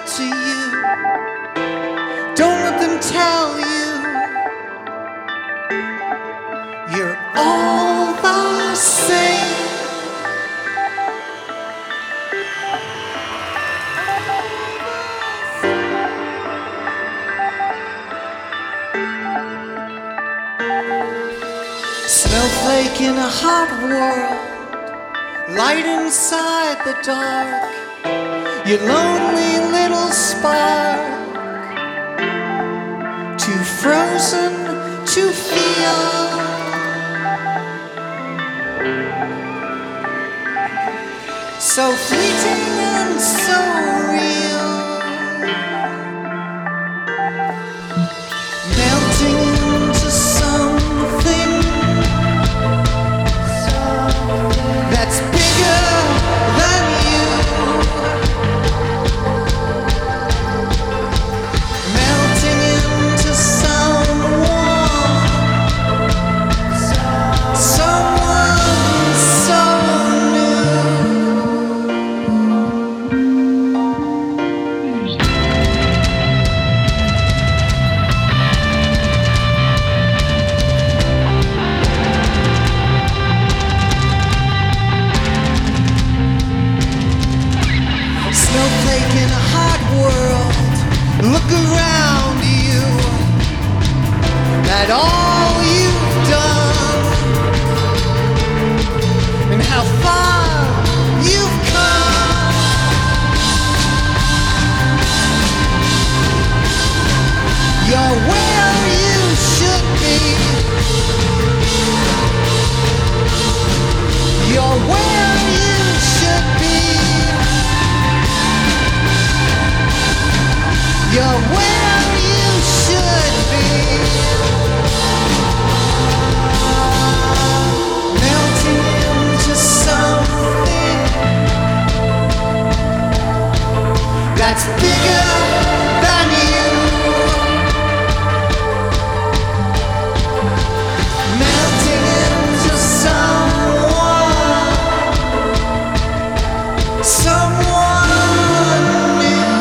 get to you. Don't let them tell you you're all the same. Snowflake in a hot world, light inside the dark, your lonely little spark, too frozen to feel, so fleeting and so real, melting into something that's bigger than you, melting into someone so new. Snowflake in a hot world, look around you at all you've done and how far you've come. You're where you should be. You're where you should be. You're where you should be. Melting into something that's bigger than you. Melting into someone new.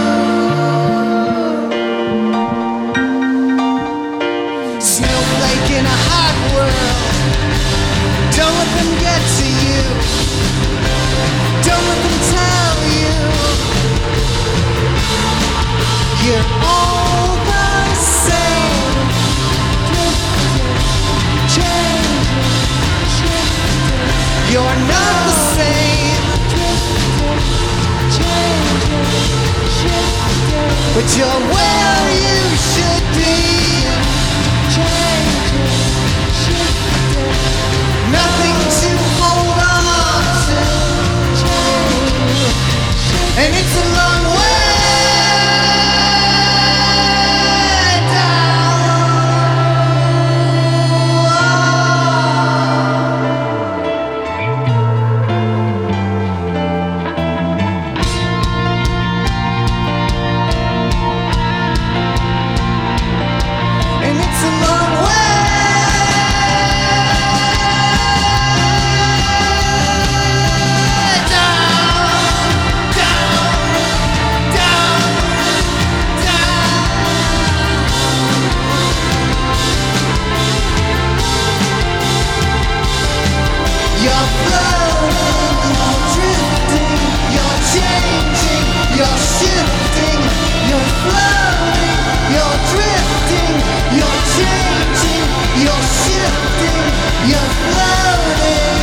Snowflake in a hot world, don't let them get to you. Don't let them tell you you're all the same. You're not the same, but you're where you should be. Nothing to hold on to, and it's a long way and it's a long way You're floating, you're drifting, you're changing, you're shifting. You're floating, you're drifting, you're changing, you're shifting, you're floating.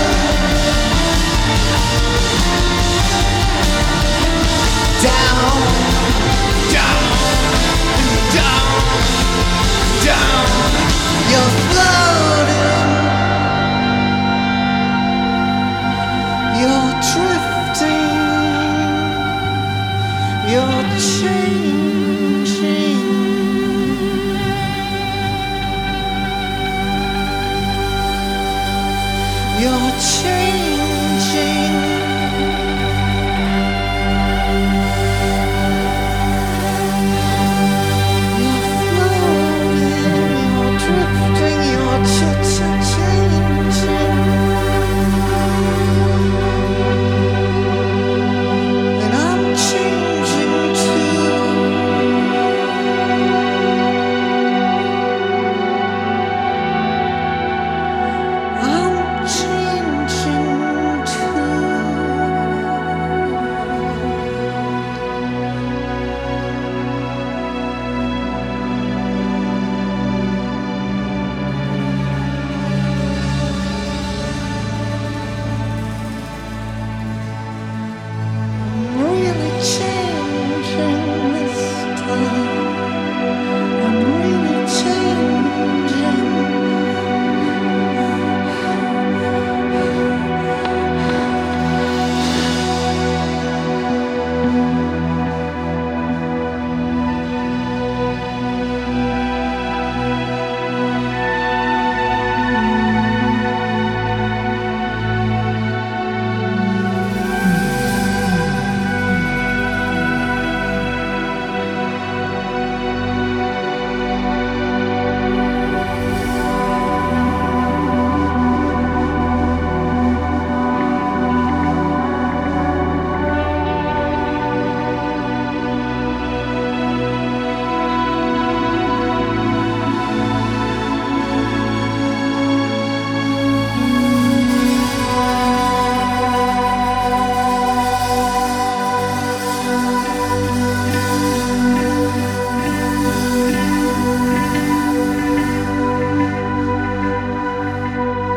Down, down, down, down. You're floating. You're drifting, you're changing.